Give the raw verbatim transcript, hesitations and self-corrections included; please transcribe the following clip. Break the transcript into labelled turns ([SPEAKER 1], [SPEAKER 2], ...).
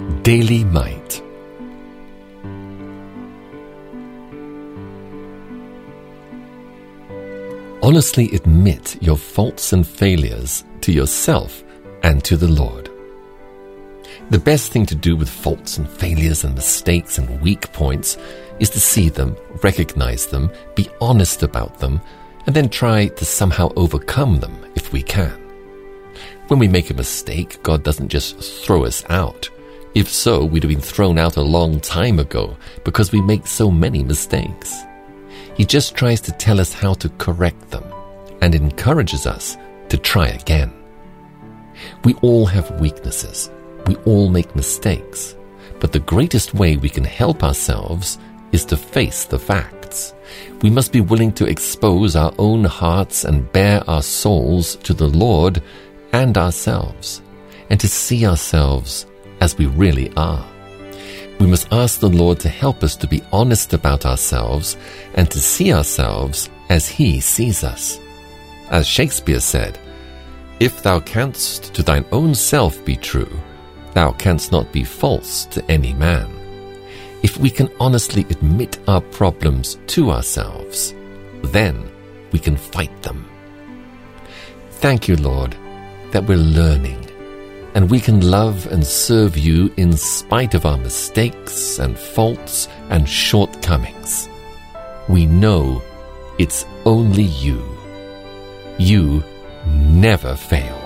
[SPEAKER 1] Daily Might. Honestly admit your faults and failures to yourself and to the Lord. The best thing to do with faults and failures and mistakes and weak points is to see them, recognize them, be honest about them, and then try to somehow overcome them if we can. When we make a mistake, God doesn't just throw us out. If so, we'd have been thrown out a long time ago because we make so many mistakes. He just tries to tell us how to correct them and encourages us to try again. We all have weaknesses. We all make mistakes. But the greatest way we can help ourselves is to face the facts. We must be willing to expose our own hearts and bare our souls to the Lord and ourselves, and to see ourselves as we really are. We must ask the Lord to help us to be honest about ourselves and to see ourselves as He sees us. As Shakespeare said, "If thou canst to thine own self be true, thou canst not be false to any man." If we can honestly admit our problems to ourselves, then we can fight them. Thank you, Lord, that we're learning, and we can love and serve you in spite of our mistakes and faults and shortcomings. We know it's only you. You never fail.